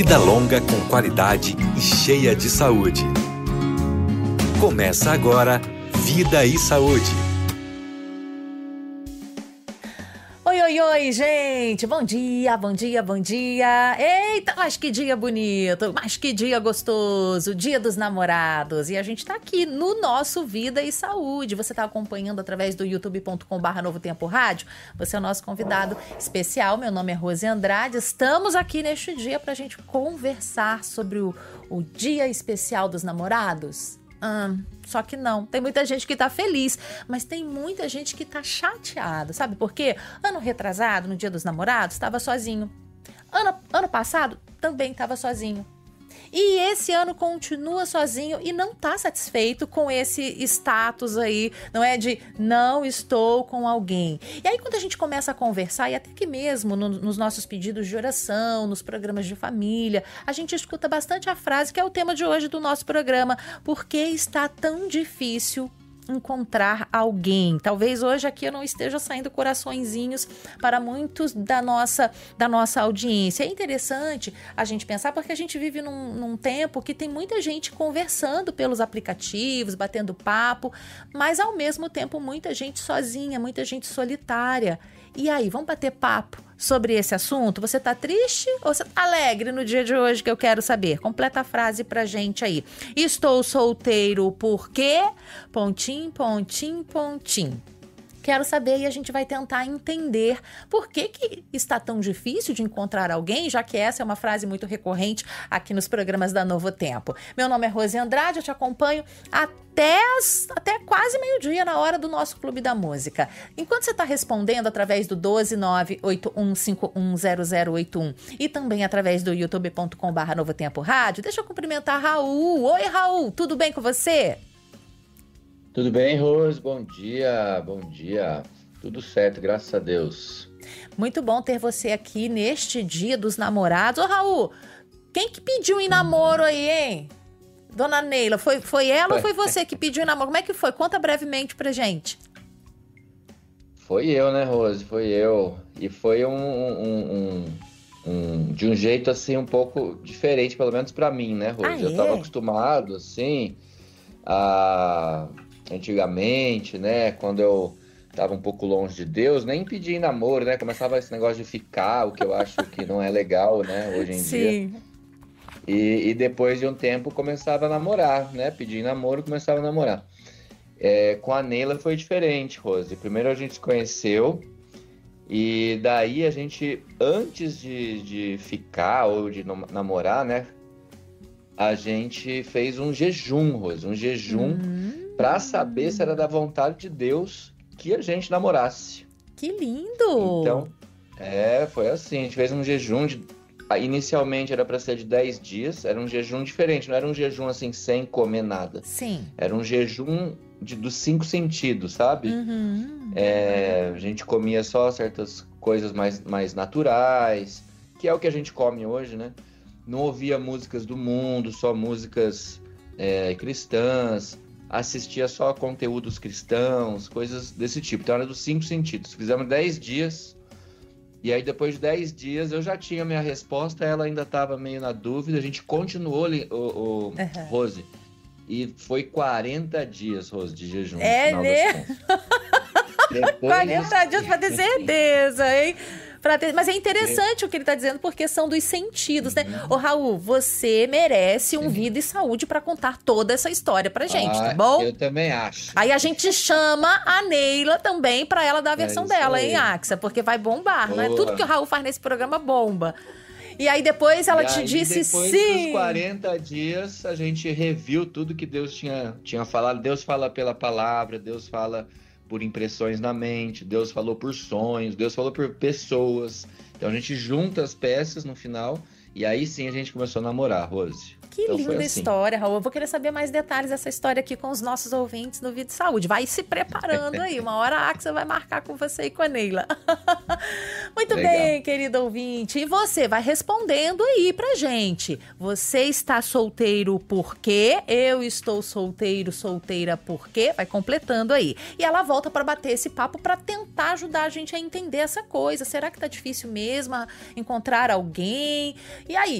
Vida longa, com qualidade e cheia de saúde. Começa agora Vida e Saúde. Oi, gente! Bom dia, bom dia, bom dia! Eita, mas que dia bonito! Mas que dia gostoso! Dia dos namorados! E a gente tá aqui no nosso Vida e Saúde. Você tá acompanhando através do youtube.com/Novo Tempo Rádio? Você é o nosso convidado especial. Meu nome é Rose Andrade. Estamos aqui neste dia pra gente conversar sobre o Dia Especial dos Namorados. Só que não, tem muita gente que tá feliz, mas tem muita gente que tá chateada, sabe por quê? Ano retrasado, no Dia dos Namorados, estava sozinho. Ano passado, também estava sozinho. E esse ano continua sozinho e não tá satisfeito com esse status aí, não é? De não estou com alguém. E aí quando a gente começa a conversar, e até que mesmo nos nossos pedidos de oração, nos programas de família, a gente escuta bastante a frase que é o tema de hoje do nosso programa: por que está tão difícil encontrar alguém? Talvez hoje aqui eu não esteja saindo coraçõezinhos para muitos da nossa audiência. É interessante a gente pensar, porque a gente vive num tempo que tem muita gente conversando pelos aplicativos, batendo papo, mas ao mesmo tempo muita gente sozinha, muita gente solitária. E aí, vamos bater papo sobre esse assunto? Você tá triste ou você tá alegre no dia de hoje, que eu quero saber? Completa a frase pra gente aí. Estou solteiro porque... pontinho, pontinho, pontinho. Quero saber e a gente vai tentar entender por que está tão difícil de encontrar alguém, já que essa é uma frase muito recorrente aqui nos programas da Novo Tempo. Meu nome é Rose Andrade, eu te acompanho até quase meio-dia, na hora do nosso Clube da Música. Enquanto você está respondendo através do 12981510081 e também através do youtube.com/Novo Tempo Rádio, deixa eu cumprimentar Raul. Oi, Raul, tudo bem com você? Tudo bem, Rose? Bom dia, bom dia. Tudo certo, graças a Deus. Muito bom ter você aqui neste Dia dos Namorados. Ô, Raul, quem que pediu em namoro aí, hein? Dona Neila, foi ela ou foi você que pediu em namoro? Como é que foi? Conta brevemente pra gente. Foi eu, né, Rose? Foi eu. E foi de um jeito, assim, um pouco diferente, pelo menos pra mim, né, Rose? Eu tava acostumado, assim, antigamente, né, quando eu tava um pouco longe de Deus, nem pedia em namoro, né, começava esse negócio de ficar, o que eu acho que não é legal, né, hoje em dia. E depois de um tempo começava a namorar, né, pedir em namoro, começava a namorar. Com a Neila foi diferente, Rose. Primeiro a gente se conheceu e daí a gente, antes de ficar ou de namorar, né, a gente fez um jejum, Rose, um jejum para saber se era da vontade de Deus que a gente namorasse. Que lindo! Então, foi assim, a gente fez um jejum inicialmente era para ser de 10 dias, era um jejum diferente, não era um jejum assim sem comer nada. Sim. Era um jejum dos 5 sentidos, sabe? A gente comia só certas coisas mais naturais, que é o que a gente come hoje, né? Não ouvia músicas do mundo, só músicas cristãs, assistia só conteúdos cristãos, coisas desse tipo. Então era dos 5 sentidos. Fizemos 10 dias, e aí depois de 10 dias eu já tinha minha resposta, ela ainda estava meio na dúvida, a gente continuou, Rose, e foi 40 dias, Rose, de jejum. É mesmo? 40 dias para ter certeza, hein? Mas é interessante o que ele está dizendo, porque são dos sentidos, né? Ô, Raul, você merece um Vida e Saúde para contar toda essa história pra gente, tá bom? Eu também acho. Aí a gente chama a Neila também para ela dar a versão dela, hein, Axa? Porque vai bombar, não é? Tudo que o Raul faz nesse programa bomba. E aí depois ela te disse sim. Depois dos 40 dias, a gente reviu tudo que Deus tinha falado. Deus fala pela palavra, Deus fala por impressões na mente, Deus falou por sonhos, Deus falou por pessoas. Então a gente junta as peças no final e aí sim a gente começou a namorar, Rose. Que linda história, Raul. Eu vou querer saber mais detalhes dessa história aqui com os nossos ouvintes no Vida e Saúde. Vai se preparando aí. Uma hora a Axa vai marcar com você e com a Neila. Muito legal. Bem, querido ouvinte. E você vai respondendo aí pra gente. Você está solteiro por quê? Eu estou solteiro, solteira por quê? Vai completando aí. E ela volta pra bater esse papo pra tentar ajudar a gente a entender essa coisa. Será que tá difícil mesmo encontrar alguém? E aí?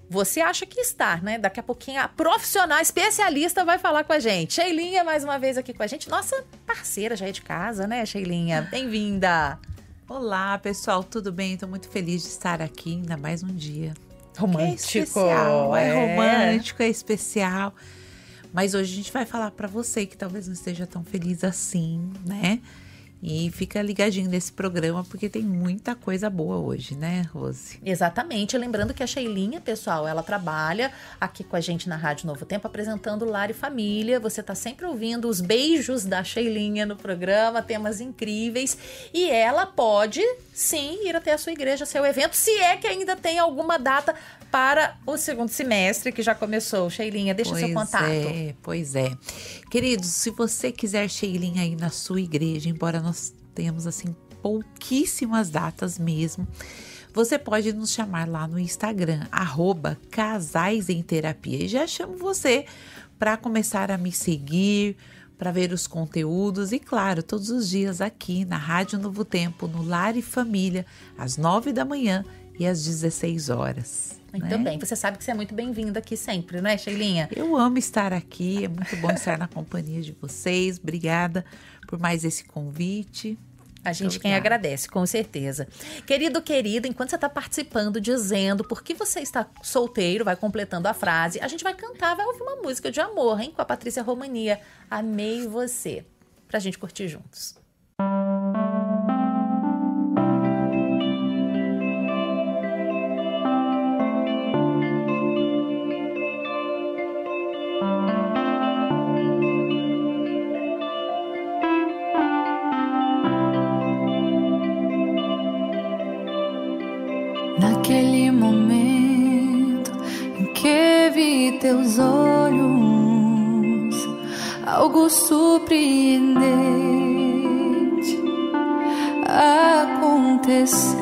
Você acha que está, né? Daqui a pouquinho a profissional especialista vai falar com a gente. Sheilinha, mais uma vez aqui com a gente. Nossa parceira já é de casa, né, Sheilinha? Bem-vinda. Olá, pessoal, tudo bem? Estou muito feliz de estar aqui, ainda mais um dia. Romântico. É especial, é romântico, é especial. Mas hoje a gente vai falar para você que talvez não esteja tão feliz assim, né? E fica ligadinho nesse programa, porque tem muita coisa boa hoje, né, Rose? Exatamente. Lembrando que a Sheilinha, pessoal, ela trabalha aqui com a gente na Rádio Novo Tempo, apresentando Lar e Família. Você tá sempre ouvindo os beijos da Sheilinha no programa, temas incríveis. E ela pode, sim, ir até a sua igreja, seu evento, se é que ainda tem alguma data para o segundo semestre, que já começou. Sheilinha, deixa seu contato. Pois é. Queridos, se você quiser Sheilinha aí na sua igreja, embora nós tenhamos, assim, pouquíssimas datas mesmo, você pode nos chamar lá no Instagram, @casaisemterapia. E já chamo você para começar a me seguir, para ver os conteúdos e, claro, todos os dias aqui na Rádio Novo Tempo, no Lar e Família, às 9 da manhã e às 16 horas. Muito bem, você sabe que você é muito bem-vinda aqui sempre, né, Sheilinha? Eu amo estar aqui, é muito bom estar na companhia de vocês. Obrigada por mais esse convite. A gente quem agradece, com certeza. Querido, querida, enquanto você está participando, dizendo por que você está solteiro, vai completando a frase, a gente vai cantar, vai ouvir uma música de amor, hein, com a Patrícia Romania, Amei Você, pra gente curtir juntos. Naquele momento em que vi teus olhos, algo surpreendente aconteceu.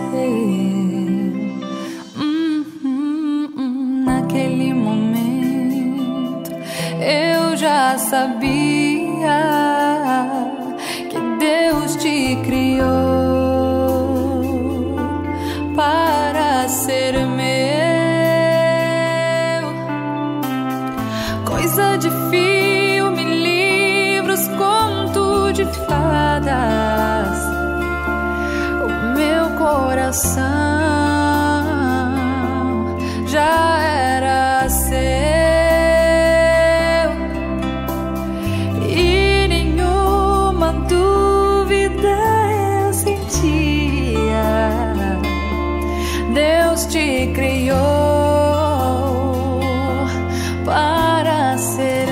Naquele momento eu já sabia que Deus te criou para ser meu. Coisa de filme, livros, conto de fadas. O meu coração já era seu e nenhuma dúvida eu sentia. Deus te criou para ser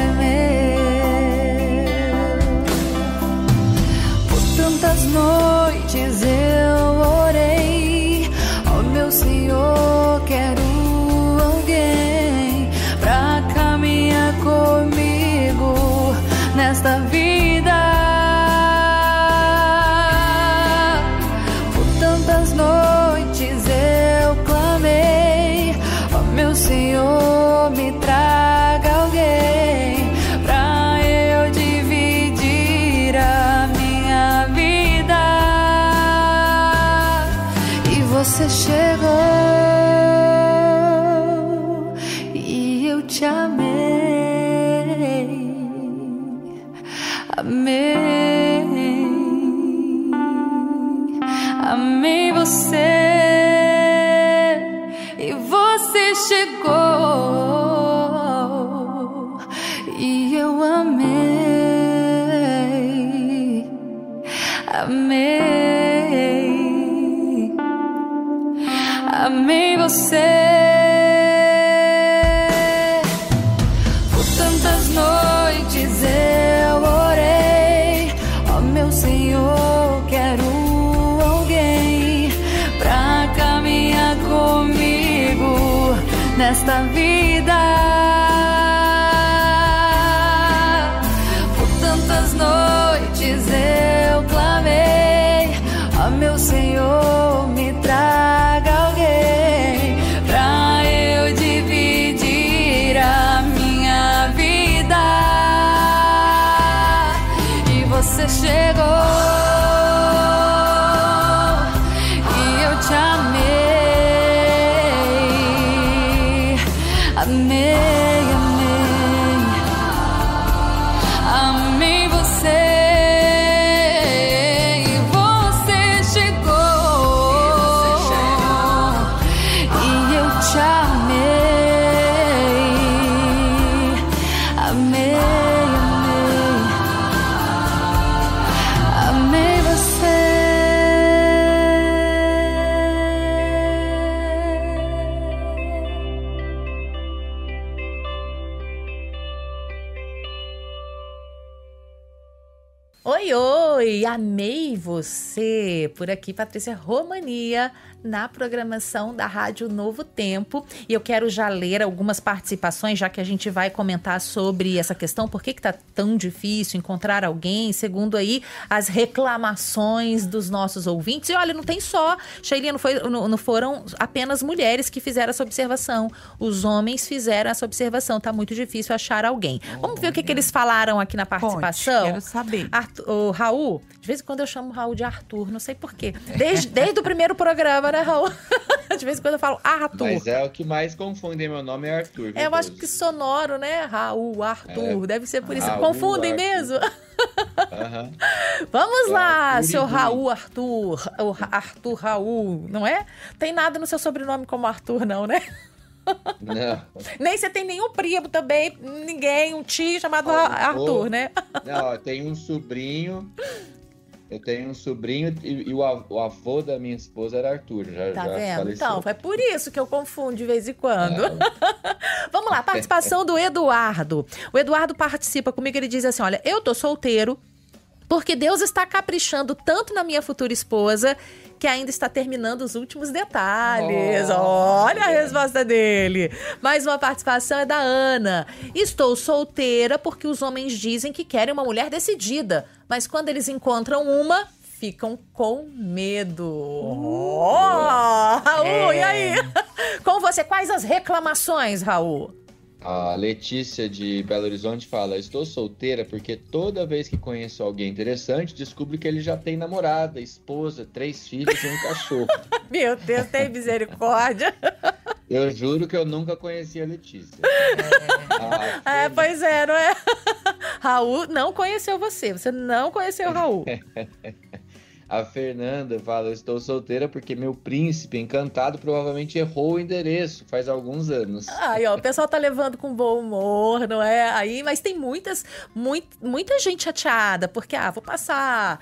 meu. Por tantas noites eu orei ao meu Senhor, quero alguém pra caminhar comigo nesta vida. Por tantas noites eu clamei, ó meu Senhor, me traga alguém pra eu dividir a minha vida. E você chegou e eu te amei, amei, amei você. E você chegou e eu amei, amei, amei você. Por tantas noites eu orei, ó meu Senhor, quero alguém pra caminhar comigo nesta vida. Por tantas noites eu clamei, ó meu Senhor, me traga alguém pra eu dividir a minha vida. E você chegou e eu te amei, Oi, oi, amei você. Por aqui, Patrícia Romania, na programação da Rádio Novo Tempo. E eu quero já ler algumas participações, já que a gente vai comentar sobre essa questão. Por que tá tão difícil encontrar alguém? Segundo aí as reclamações dos nossos ouvintes. E olha, não tem só, Sheilinha, não foram apenas mulheres que fizeram essa observação. Os homens fizeram essa observação. Tá muito difícil achar alguém. Vamos ver o que eles falaram aqui na participação? Quero saber. O Raul, de vez em quando eu chamo o Raul de Arthur, não sei porquê. Desde o primeiro programa, né, Raul? De vez em quando eu falo Arthur. Mas é o que mais confunde, meu nome é Arthur. Eu acho que sonoro, né? Raul, Arthur. Deve ser por isso. Raul, Confundem Arthur. mesmo? Aham. Vamos lá, Arthur seu e Raul, Arthur. O Arthur Raul, não é? Tem nada no seu sobrenome como Arthur, não, né? Não. Nem você tem nenhum primo também, ninguém, um tio chamado Arthur, né? Não, eu tenho um sobrinho. E o avô da minha esposa era Arthur. Tá já vendo? faleceu. Então, foi por isso que eu confundo de vez em quando. Vamos lá, participação do Eduardo. O Eduardo participa comigo, ele diz assim, olha, eu tô solteiro porque Deus está caprichando tanto na minha futura esposa que ainda está terminando os últimos detalhes. Olha a resposta dele. Mais uma participação é da Ana. Estou solteira porque os homens dizem que querem uma mulher decidida, mas quando eles encontram uma, ficam com medo. Raul, e aí? Com você, quais as reclamações, Raul? A Letícia de Belo Horizonte fala: estou solteira porque toda vez que conheço alguém interessante, descubro que ele já tem namorada, esposa, 3 filhos e um cachorro. Meu Deus, tem misericórdia. Eu juro que eu nunca conheci a Letícia. Pois é, não é? Raul não conheceu você não conheceu o Raul. A Fernanda fala: estou solteira porque meu príncipe encantado provavelmente errou o endereço faz alguns anos. Aí, ó, o pessoal tá levando com bom humor, não é? Aí, mas tem muita gente chateada, porque, vou passar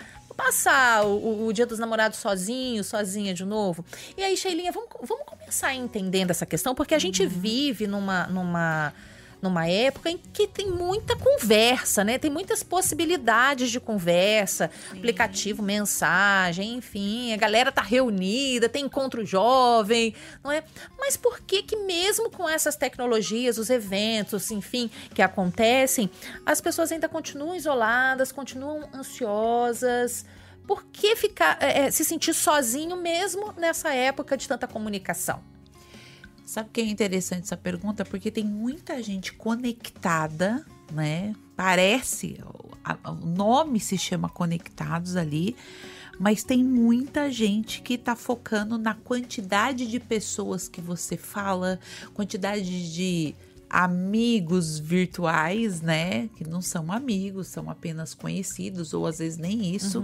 o Dia dos Namorados sozinha de novo. E aí, Sheilinha, vamos começar entendendo essa questão, porque a gente vive numa época em que tem muita conversa, né? Tem muitas possibilidades de conversa, aplicativo, mensagem, enfim, a galera tá reunida, tem encontro jovem, não é? Mas por que mesmo com essas tecnologias, os eventos, enfim, que acontecem, as pessoas ainda continuam isoladas, continuam ansiosas? Por que se sentir sozinho mesmo nessa época de tanta comunicação? Sabe o que é interessante essa pergunta? Porque tem muita gente conectada, né? Parece, o nome se chama Conectados ali, mas tem muita gente que tá focando na quantidade de pessoas que você fala, quantidade de amigos virtuais, né? Que não são amigos, são apenas conhecidos, ou às vezes nem isso.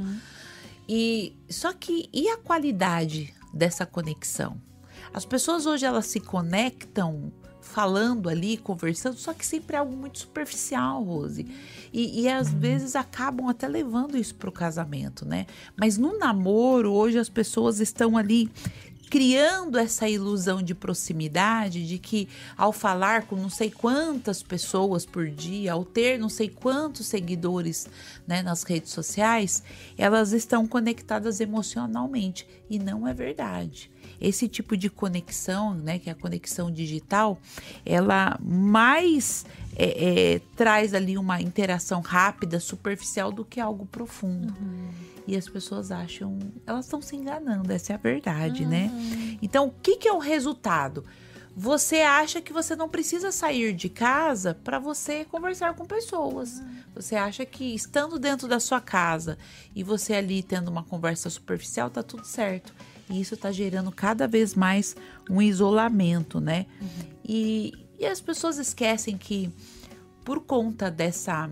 E a qualidade dessa conexão? As pessoas hoje, elas se conectam falando ali, conversando, só que sempre é algo muito superficial, Rose. E às vezes acabam até levando isso para o casamento, né? Mas no namoro, hoje as pessoas estão ali criando essa ilusão de proximidade, de que ao falar com não sei quantas pessoas por dia, ao ter não sei quantos seguidores, né, nas redes sociais, elas estão conectadas emocionalmente. E não é verdade. Esse tipo de conexão, né, que é a conexão digital, ela mais traz ali uma interação rápida, superficial, do que algo profundo. E as pessoas acham, elas estão se enganando, essa é a verdade, né? Então, o que é o resultado? Você acha que você não precisa sair de casa para você conversar com pessoas. Você acha que estando dentro da sua casa e você ali tendo uma conversa superficial, tá tudo certo. E isso tá gerando cada vez mais um isolamento, né? E as pessoas esquecem que por conta dessa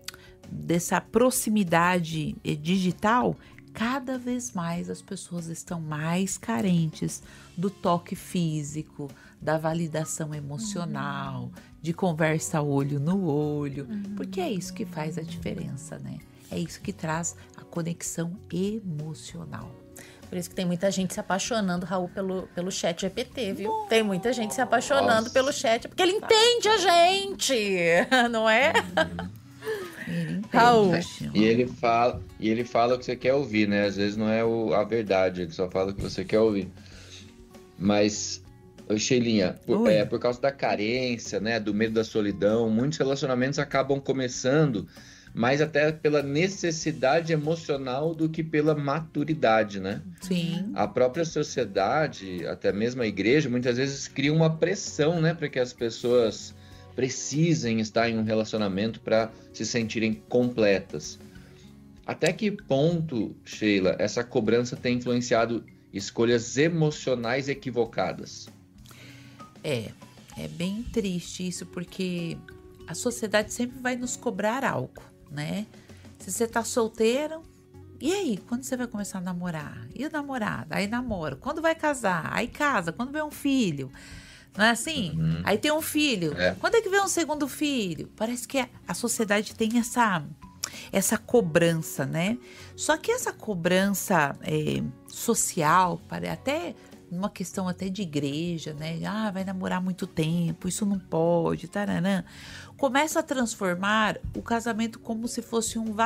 proximidade digital, cada vez mais as pessoas estão mais carentes do toque físico, da validação emocional, de conversa olho no olho, porque é isso que faz a diferença, né? É isso que traz a conexão emocional. Por isso que tem muita gente se apaixonando, Raul, pelo chat GPT, viu? Tem muita gente se apaixonando pelo chat, porque ele entende a gente, não é? Ele Raul. E ele fala o que você quer ouvir, né? Às vezes não é a verdade, ele só fala o que você quer ouvir. Mas, Sheilinha, por causa da carência, né? Do medo da solidão, muitos relacionamentos acabam começando, mas até pela necessidade emocional do que pela maturidade, né? Sim. A própria sociedade, até mesmo a igreja, muitas vezes cria uma pressão, né? Para que as pessoas precisem estar em um relacionamento para se sentirem completas. Até que ponto, Sheila, essa cobrança tem influenciado escolhas emocionais equivocadas? É bem triste isso, porque a sociedade sempre vai nos cobrar algo, né? Se você tá solteiro, e aí? Quando você vai começar a namorar? E o namorado? Aí namora. Quando vai casar? Aí casa. Quando vem um filho? Não é assim? Uhum. Aí tem um filho. Quando é que vem um segundo filho? Parece que a sociedade tem essa cobrança, né? Só que essa cobrança social, até numa questão até de igreja, né? Vai namorar muito tempo, isso não pode, taranã. Começa a transformar o casamento como se fosse um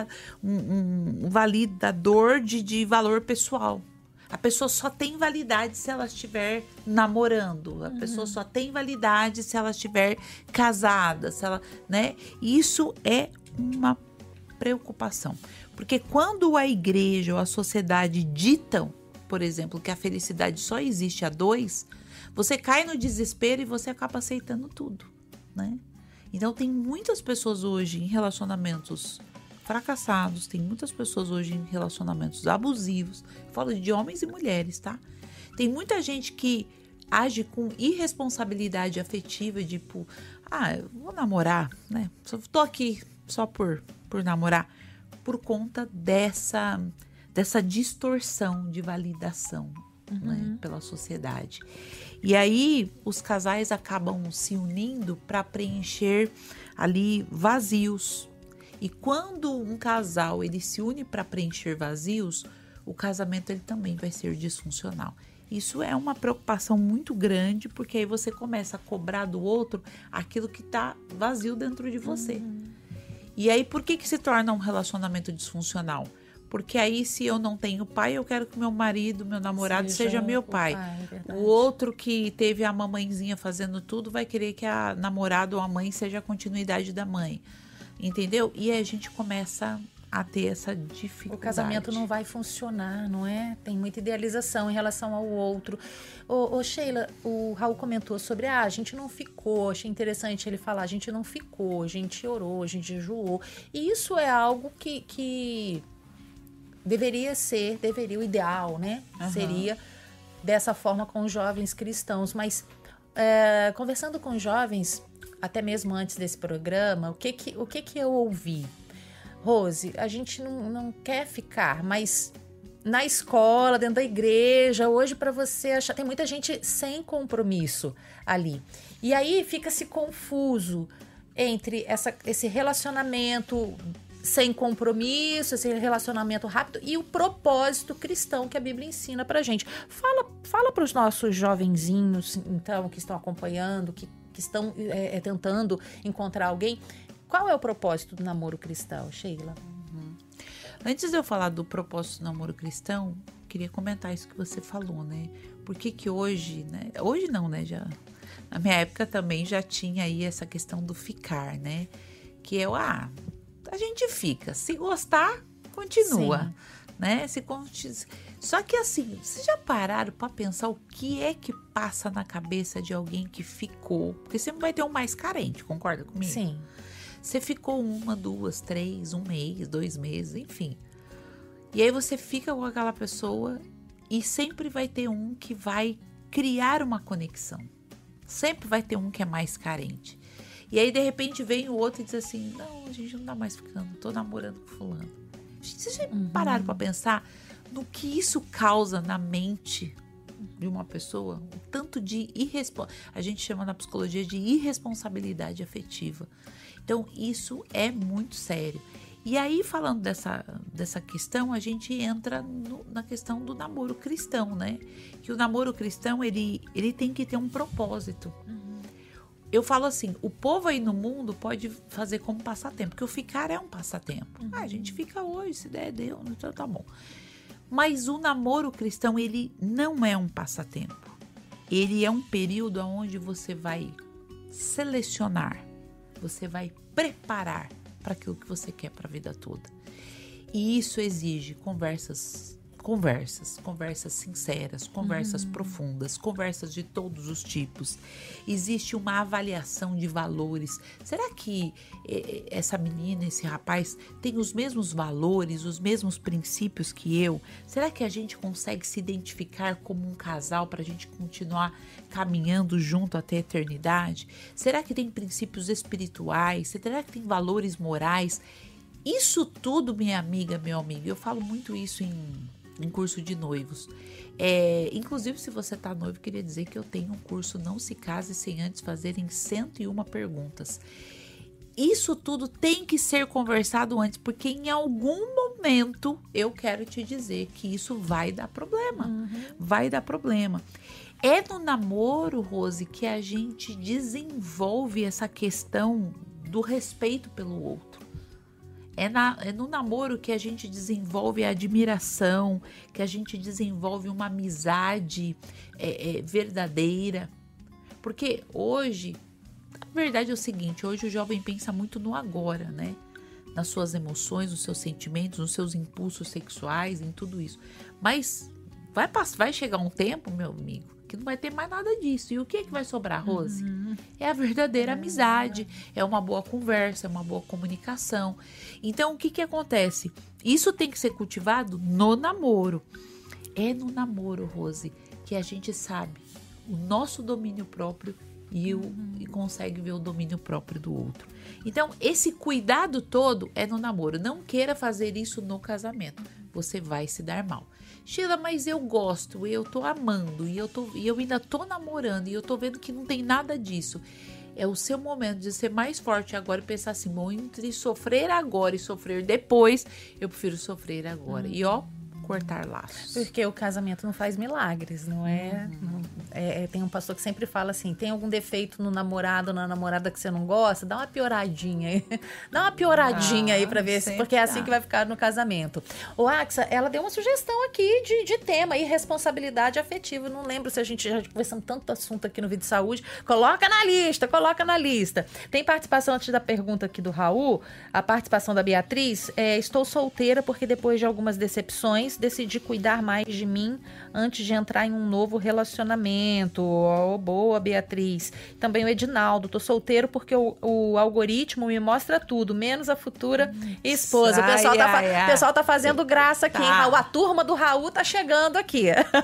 validador de valor pessoal. A pessoa só tem validade se ela estiver namorando. A pessoa só tem validade se ela estiver casada, se ela, né? Isso é uma preocupação. Porque quando a igreja ou a sociedade ditam, por exemplo, que a felicidade só existe a dois, você cai no desespero e você acaba aceitando tudo, né? Então tem muitas pessoas hoje em relacionamentos fracassados, tem muitas pessoas hoje em relacionamentos abusivos, falo de homens e mulheres, tá? Tem muita gente que age com irresponsabilidade afetiva, tipo, eu vou namorar, né? Só tô aqui só por namorar, por conta dessa distorção de validação, né, pela sociedade. E aí os casais acabam se unindo para preencher ali vazios. E quando um casal ele se une para preencher vazios, o casamento ele também vai ser disfuncional. Isso é uma preocupação muito grande, porque aí você começa a cobrar do outro aquilo que está vazio dentro de você. E aí por que se torna um relacionamento disfuncional? Porque aí, se eu não tenho pai, eu quero que meu marido, meu namorado seja meu pai. O outro que teve a mamãezinha fazendo tudo vai querer que a namorada ou a mãe seja a continuidade da mãe. Entendeu? E aí a gente começa a ter essa dificuldade. O casamento não vai funcionar, não é? Tem muita idealização em relação ao outro. Ô Sheila, o Raul comentou sobre, a gente não ficou, achei interessante ele falar, a gente não ficou, a gente orou, a gente jejuou. E isso é algo que deveria, o ideal, né? Seria dessa forma com os jovens cristãos. Mas conversando com jovens, até mesmo antes desse programa, o que eu ouvi? Rose, a gente não quer ficar, mas na escola, dentro da igreja, hoje para você achar, tem muita gente sem compromisso ali. E aí fica-se confuso entre esse relacionamento sem compromisso, esse relacionamento rápido e o propósito cristão que a Bíblia ensina pra gente. Fala para os nossos jovenzinhos, então, que estão acompanhando, que estão tentando encontrar alguém. Qual é o propósito do namoro cristão, Sheila? Antes de eu falar do propósito do namoro cristão, queria comentar isso que você falou, né? Por que hoje, né? Hoje não, né? Já, na minha época também já tinha aí essa questão do ficar, né? Que é a gente fica. Se gostar, continua. Sim. Né? Só que assim, vocês já pararam para pensar o que é que passa na cabeça de alguém que ficou? Porque sempre vai ter um mais carente, concorda comigo? Sim. Você ficou 1, 2, 3, 1 mês, 2 meses, enfim. E aí você fica com aquela pessoa e sempre vai ter um que vai criar uma conexão. Sempre vai ter um que é mais carente. E aí, de repente, vem o outro e diz assim, não, a gente não tá mais ficando, tô namorando com fulano. Vocês já pararam para pensar no que isso causa na mente de uma pessoa? O tanto de a gente chama na psicologia de irresponsabilidade afetiva. Então, isso é muito sério. E aí, falando dessa questão, a gente entra na questão do namoro cristão, né? Que o namoro cristão, ele tem que ter um propósito. eu falo assim, o povo aí no mundo pode fazer como passatempo, porque o ficar é um passatempo. A gente fica hoje, se der, deu, então tá bom. Mas o namoro cristão, ele não é um passatempo. Ele é um período onde você vai selecionar, você vai preparar para aquilo que você quer para a vida toda. E isso exige conversas sinceras, conversas profundas, conversas de todos os tipos. Existe uma avaliação de valores. Será que essa menina, esse rapaz tem os mesmos valores, os mesmos princípios que eu? Será que a gente consegue se identificar como um casal para a gente continuar caminhando junto até a eternidade? Será que tem princípios espirituais? Será que tem valores morais? Isso tudo, minha amiga, meu amigo, eu falo muito isso em curso de noivos. Inclusive, se você está noivo, queria dizer que eu tenho um curso Não Se Case Sem Antes Fazerem 101 Perguntas. Isso tudo tem que ser conversado antes, porque em algum momento eu quero te dizer que isso vai dar problema. Vai dar problema. É no namoro, Rose, que a gente desenvolve essa questão do respeito pelo outro. É no namoro que a gente desenvolve a admiração, que a gente desenvolve uma amizade verdadeira. Porque hoje, a verdade é o seguinte, hoje o jovem pensa muito no agora, né? Nas suas emoções, nos seus sentimentos, nos seus impulsos sexuais, em tudo isso. Mas vai chegar um tempo, meu amigo, que não vai ter mais nada disso. E o que vai sobrar, Rose? É a verdadeira amizade, é uma boa conversa, é uma boa comunicação. Então, o que acontece? Isso tem que ser cultivado no namoro. É no namoro, Rose, que a gente sabe o nosso domínio próprio e consegue ver o domínio próprio do outro. Então, esse cuidado todo é no namoro. Não queira fazer isso no casamento. Você vai se dar mal. Sheila, mas eu gosto, eu tô amando, e eu ainda tô namorando, e eu tô vendo que não tem nada disso. É o seu momento de ser mais forte agora e pensar assim, bom, entre sofrer agora e sofrer depois, eu prefiro sofrer agora. E cortar laços. Porque o casamento não faz milagres, não é? Tem um pastor que sempre fala assim, tem algum defeito no namorado ou na namorada que você não gosta? Dá uma pioradinha aí. Dá uma pioradinha aí pra ver, porque é assim que vai ficar no casamento. O Axa, ela deu uma sugestão aqui de tema, irresponsabilidade afetiva. Não lembro se a gente já conversamos tanto assunto aqui no Vida e Saúde. Coloca na lista. Tem participação antes da pergunta aqui do Raul, a participação da Beatriz. Estou solteira porque depois de algumas decepções, decidi cuidar mais de mim antes de entrar em um novo relacionamento. Boa, Beatriz. Também o Edinaldo. Tô solteiro porque o algoritmo me mostra tudo, menos a futura esposa. O pessoal tá fazendo graça aqui, hein? A turma do Raul tá chegando aqui.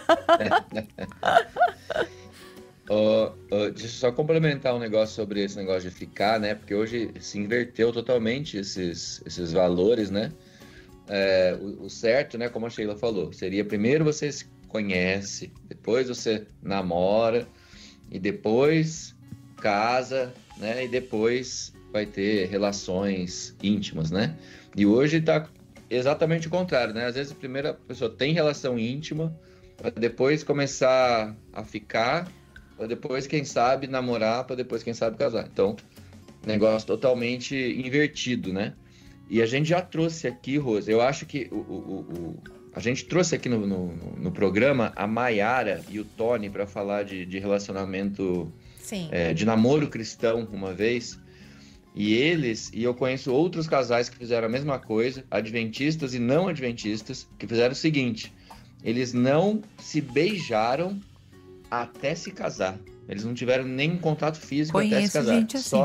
Deixa eu só complementar um negócio sobre esse negócio de ficar, né? Porque hoje se inverteu totalmente esses valores, né? O certo, né, como a Sheila falou, seria primeiro você se conhece, depois você namora e depois casa, né, e depois vai ter relações íntimas, né? E hoje tá exatamente o contrário, né? Às vezes a primeira pessoa tem relação íntima para depois começar a ficar, para depois, quem sabe, namorar, para depois, quem sabe, casar. Então, negócio totalmente invertido, né? E a gente já trouxe aqui, Rose, eu acho que a gente trouxe aqui no programa a Maiara e o Tony para falar de relacionamento, de namoro cristão uma vez. E eu conheço outros casais que fizeram a mesma coisa, adventistas e não adventistas, que fizeram o seguinte, eles não se beijaram até se casar. Eles não tiveram nenhum contato físico até se casar. Gente assim.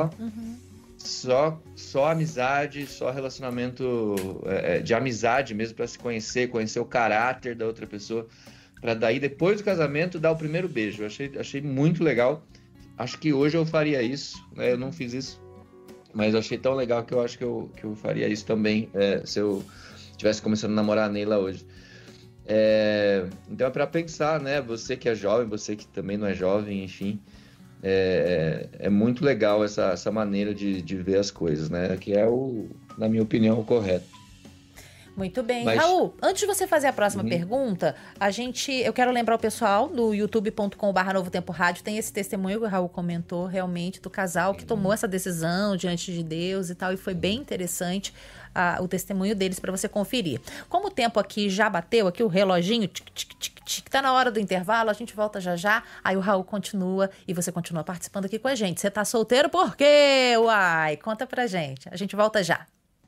Só amizade, só relacionamento de amizade mesmo, para se conhecer o caráter da outra pessoa, para daí, depois do casamento, dar o primeiro beijo. Eu achei muito legal. Acho que hoje eu faria isso, né? Eu não fiz isso, mas eu achei tão legal que eu acho que eu faria isso também, se eu estivesse começando a namorar a Neila hoje. Então é para pensar, né? Você que é jovem, você que também não é jovem, enfim... É muito legal essa maneira de ver as coisas, né? Que é, na minha opinião, o correto. Muito bem. Raul, antes de você fazer a próxima pergunta, eu quero lembrar o pessoal do youtube.com/Novo Tempo Rádio, tem esse testemunho que o Raul comentou, realmente, do casal que tomou essa decisão diante de Deus e tal, e foi bem interessante o testemunho deles para você conferir. Como o tempo aqui já bateu, aqui o reloginho, tá na hora do intervalo, a gente volta já já, aí o Raul continua e você continua participando aqui com a gente. Você tá solteiro por quê? Uai, conta pra gente. A gente volta já.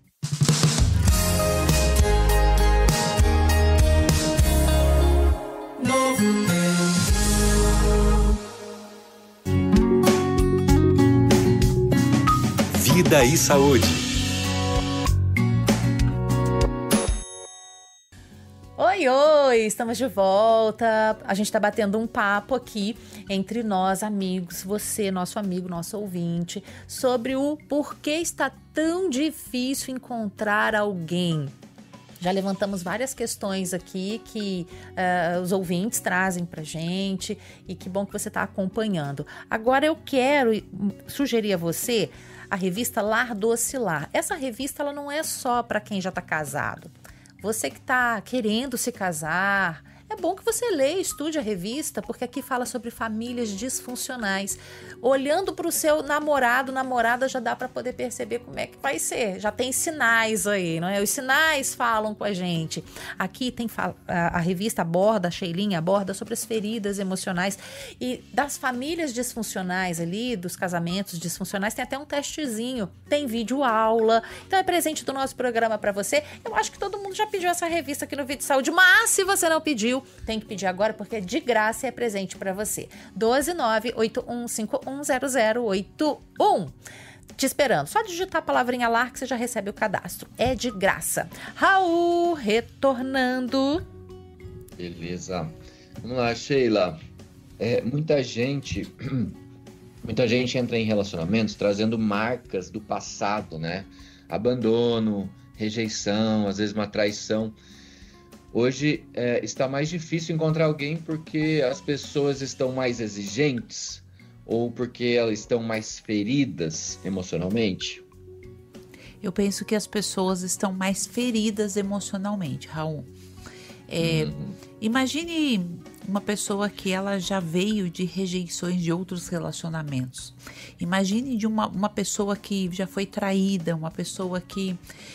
Vida e Saúde. Oi, estamos de volta. A gente está batendo um papo aqui entre nós, amigos, você, nosso amigo, nosso ouvinte, sobre o porquê está tão difícil encontrar alguém. Já levantamos várias questões aqui que os ouvintes trazem pra gente e que bom que você está acompanhando. Agora eu quero sugerir a você a revista Lar Doce Lar. Essa revista ela não é só para quem já está casado. Você que está querendo se casar, é bom que você leia e estude a revista, porque aqui fala sobre famílias disfuncionais. Olhando para o seu namorado, namorada, já dá para poder perceber como é que vai ser. Já tem sinais aí, não é? Os sinais falam com a gente. Aqui tem a revista aborda, a Sheilinha aborda sobre as feridas emocionais e das famílias disfuncionais ali, dos casamentos disfuncionais, tem até um testezinho, tem vídeo aula. Então é presente do nosso programa para você. Eu acho que todo mundo já pediu essa revista aqui no Vida e Saúde, mas se você não pediu, tem que pedir agora porque é de graça e é presente para você. 12981510081. Te esperando. Só digitar a palavrinha LAR que você já recebe o cadastro. É de graça. Raul, retornando. Beleza. Vamos lá, Sheila. Muita gente entra em relacionamentos trazendo marcas do passado, né? Abandono, rejeição, às vezes uma traição. Hoje está mais difícil encontrar alguém porque as pessoas estão mais exigentes ou porque elas estão mais feridas emocionalmente? Eu penso que as pessoas estão mais feridas emocionalmente, Raul. Imagine uma pessoa que ela já veio de rejeições de outros relacionamentos. Imagine de uma pessoa que já foi traída, uma pessoa que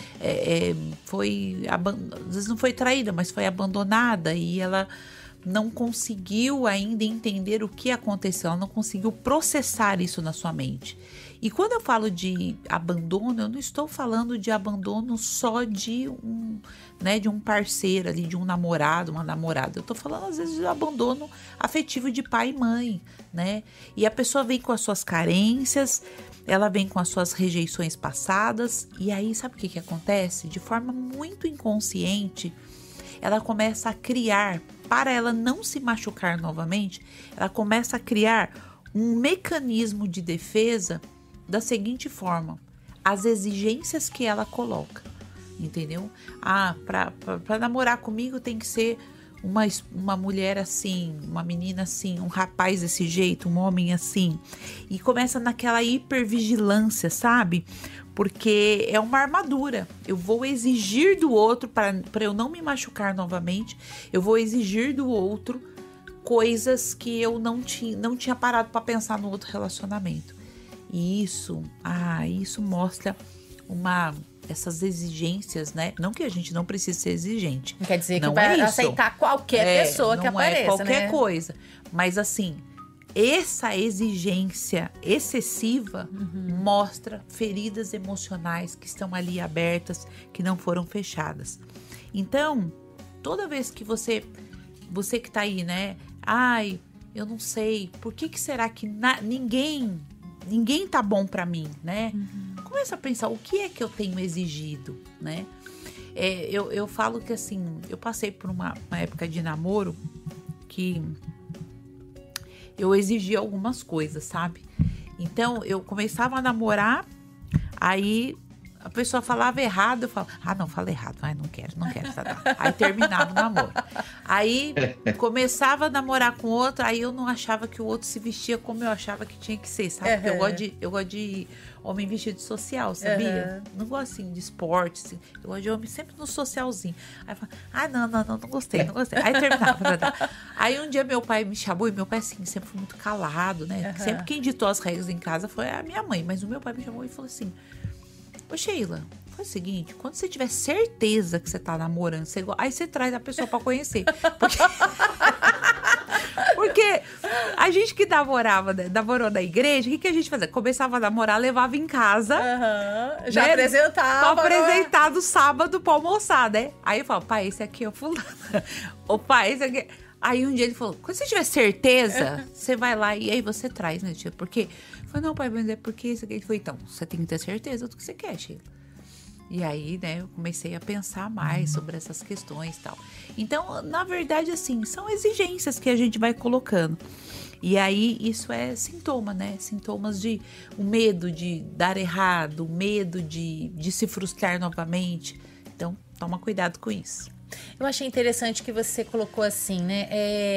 às vezes não foi traída, mas foi abandonada e ela não conseguiu ainda entender o que aconteceu, ela não conseguiu processar isso na sua mente. E quando eu falo de abandono, eu não estou falando de abandono só de um parceiro ali, de um namorado, uma namorada. Eu estou falando, às vezes, de abandono afetivo de pai e mãe, né? E a pessoa vem com as suas carências, ela vem com as suas rejeições passadas, e aí sabe o que acontece? De forma muito inconsciente, ela começa a criar, para ela não se machucar novamente, ela começa a criar um mecanismo de defesa da seguinte forma: as exigências que ela coloca, entendeu? Para namorar comigo tem que ser uma mulher assim, uma menina assim, um rapaz desse jeito, um homem assim. E começa naquela hipervigilância, sabe? Porque é uma armadura. Eu vou exigir do outro, para eu não me machucar novamente, eu vou exigir do outro coisas que eu não tinha parado para pensar no outro relacionamento. E isso mostra essas exigências, né? Não que a gente não precise ser exigente. Não quer dizer que vai aceitar qualquer pessoa que apareça, né? Qualquer coisa. Mas assim, essa exigência excessiva mostra feridas emocionais que estão ali abertas, que não foram fechadas. Então, toda vez que você que tá aí, né? Ai, eu não sei, por que será que ninguém tá bom pra mim, né? Começa a pensar, o que é que eu tenho exigido, né? Eu falo que assim, eu passei por uma época de namoro que eu exigia algumas coisas, sabe? Então, eu começava a namorar, aí a pessoa falava errado, eu falava, não, fala errado, não quero. Tá. Aí terminava o namoro. Aí começava a namorar com outro, aí eu não achava que o outro se vestia como eu achava que tinha que ser, sabe? Porque eu gosto de homem vestido social, sabia? Não gosto assim de esporte, assim. Eu gosto de homem sempre no socialzinho. Aí eu falava, não gostei. Aí terminava. Aí um dia meu pai me chamou, e meu pai assim, sempre foi muito calado, né? Sempre quem ditou as regras em casa foi a minha mãe, mas o meu pai me chamou e falou assim, ô Sheila, faz o seguinte, quando você tiver certeza que você tá namorando, aí você traz a pessoa pra conhecer. Porque a gente que namorou na igreja, o que a gente fazia? Começava a namorar, levava em casa. Já né? apresentava. Pra apresentar no sábado pra almoçar, né? Aí eu falo, pai, esse aqui é o fulano. Ô pai, esse aqui... Aí um dia ele falou, quando você tiver certeza, você vai lá e aí você traz, né, tia? Porque... Eu falei, não, pai, mas é porque isso aqui... Ele falou, então, você tem que ter certeza do que você quer, Sheila. E aí, né, eu comecei a pensar mais sobre essas questões e tal. Então, na verdade, assim, são exigências que a gente vai colocando. E aí, isso é sintoma, né? Sintomas de o medo de dar errado, o medo de se frustrar novamente. Então, toma cuidado com isso. Eu achei interessante que você colocou assim, né?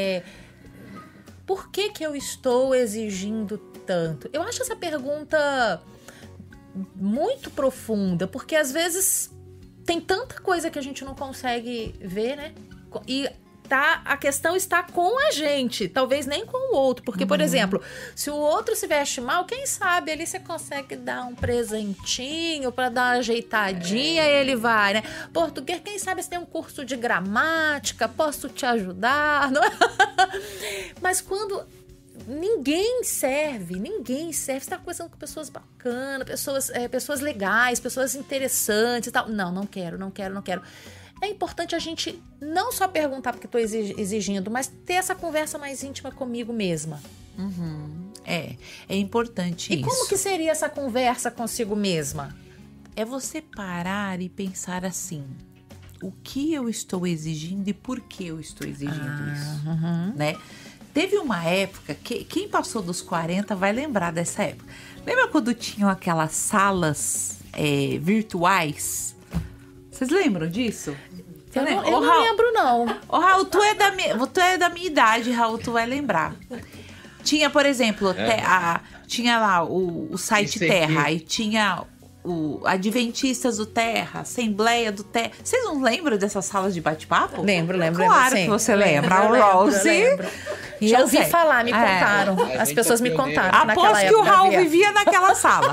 Por que eu estou exigindo tanto? Eu acho essa pergunta muito profunda, porque às vezes tem tanta coisa que a gente não consegue ver, né? E a questão está com a gente, talvez nem com o outro, porque, por exemplo, se o outro se veste mal, quem sabe ali você consegue dar um presentinho para dar uma ajeitadinha e ele vai, né? Português, quem sabe você tem um curso de gramática, posso te ajudar, não é? Mas quando ninguém serve, você está conversando com pessoas bacanas, pessoas legais, pessoas interessantes e tal, não quero. É importante a gente não só perguntar porque estou exigindo, mas ter essa conversa mais íntima comigo mesma. É importante isso. E como que seria essa conversa consigo mesma? É você parar e pensar assim, o que eu estou exigindo e por que eu estou exigindo isso, né? Teve uma época, quem passou dos 40 vai lembrar dessa época. Lembra quando tinham aquelas salas virtuais? Vocês lembram disso? Eu não lembro, não. Ô, Raul, tu é da minha idade, Raul, tu vai lembrar. Tinha, por exemplo, tinha lá o site Terra, aí tinha o Adventistas do Terra, Assembleia do Terra. Vocês não lembram dessas salas de bate-papo? Lembro. Claro que você lembra. A Rose. Já ouvi falar, me contaram. As pessoas me contaram. Aposto que o Raul vivia naquela sala.